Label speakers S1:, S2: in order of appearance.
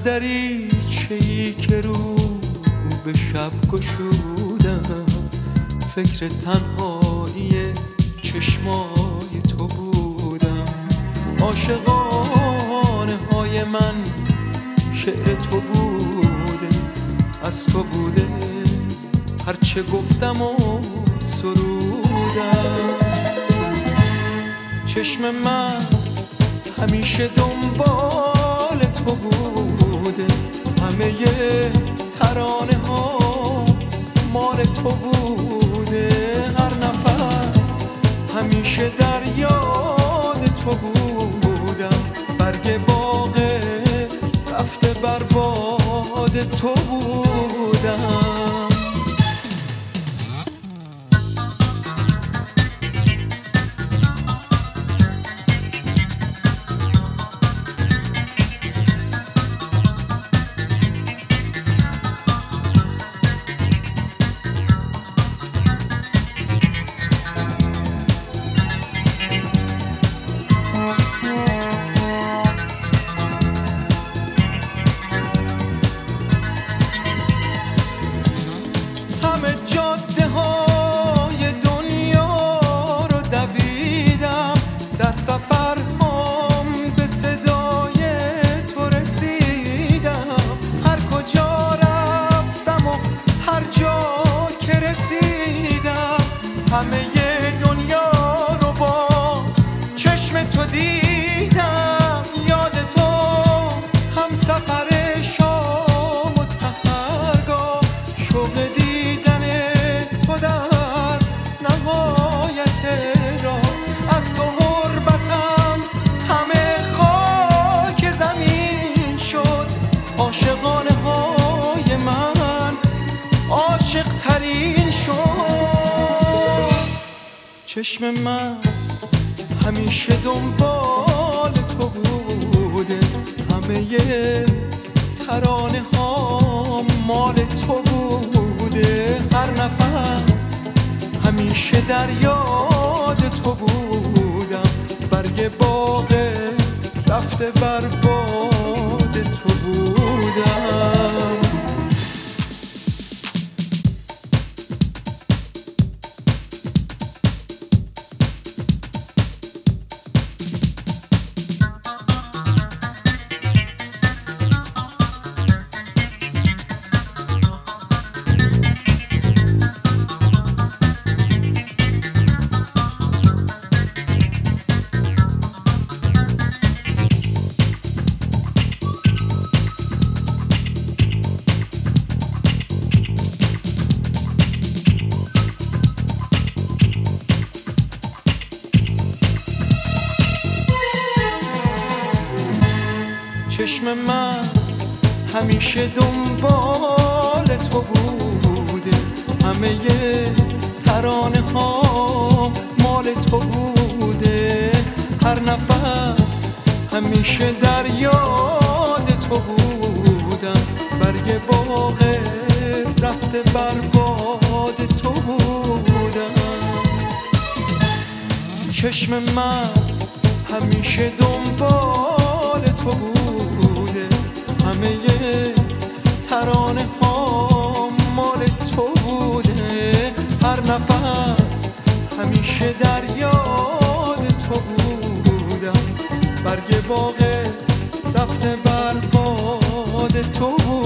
S1: دریچه‌ای که رو به شب گشودم، فکر تنهایی چشمای تو بودم. عاشقانه های من شعر تو بوده، از تو بوده هرچه گفتم و سرودم. چشم من همیشه دنبال تو بوده، همه ترانه ها مال تو بوده. هر نفس همیشه در یاد تو بودم، برگ باغ رفته بر باد تو بودم. جاده های دنیا رو دویدم، در سفر هم به صدای تو رسیدم. هر کجا رفتم و هر جا که رسیدم، همه دنیا رو با چشم تو دیدم. یاد تو هم سفر شام و سحرگاه، شوق از تو غربتم همه خاک زمین شد. عاشقانه های من عاشق ترین شد. چشم من همیشه دنبال تو بوده، همه ترانه ها مال تو بوده. هر نفس همیشه در یاد تو بودم، برگ باغ رفته بر باد تو بودم. چشم من همیشه دنبال تو بوده، همه ترانه ها مال تو بوده. هر نفس همیشه در یاد تو بودم، برگ باغ رفته بر باد تو بودم. چشم من همیشه دنبال تو بوده، همه ترانه ها مال تو بوده. هر نفس همیشه در یاد تو بودم، برگ باغ رفته بر باد تو بودم.